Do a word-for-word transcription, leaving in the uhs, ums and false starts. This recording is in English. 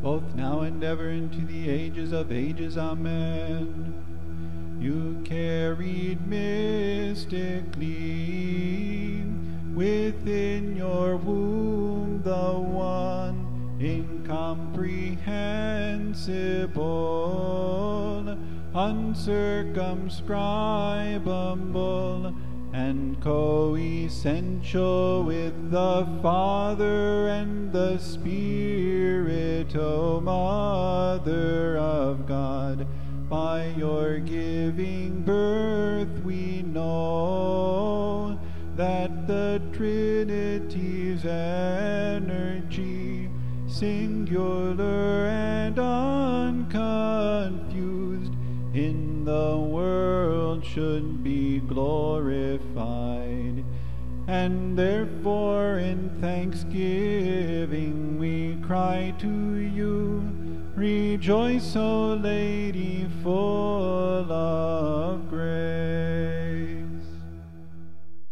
both now and ever into the ages of ages. Amen. You carried mystically within your womb the one incomprehensible, uncircumscribable, and co-essential with the Father and the Spirit, O Mother of God. By your giving birth we know that the Trinity's energy, singular and unconfused, in the world should be glorified. And therefore in thanksgiving we cry to you, rejoice, O Lady, for